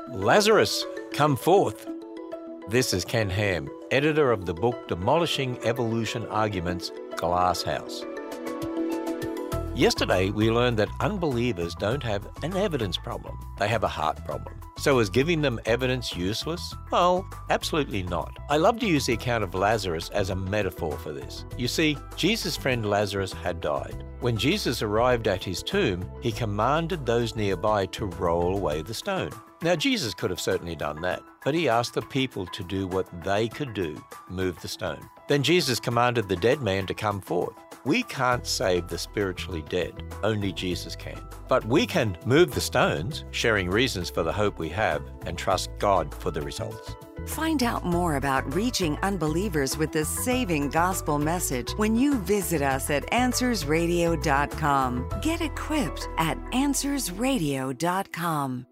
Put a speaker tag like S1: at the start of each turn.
S1: Lazarus, come forth. This is Ken Ham, editor of the book Demolishing Evolution Arguments, Glass House. Yesterday, we learned that unbelievers don't have an evidence problem. They have a heart problem. So is giving them evidence useless? Well, absolutely not. I love to use the account of Lazarus as a metaphor for this. You see, Jesus' friend Lazarus had died. When Jesus arrived at his tomb, he commanded those nearby to roll away the stone. Now, Jesus could have certainly done that, but he asked the people to do what they could do, move the stone. Then Jesus commanded the dead man to come forth. We can't save the spiritually dead, only Jesus can. But we can move the stones, sharing reasons for the hope we have, and trust God for the results.
S2: Find out more about reaching unbelievers with the saving gospel message when you visit us at AnswersRadio.com. Get equipped at AnswersRadio.com.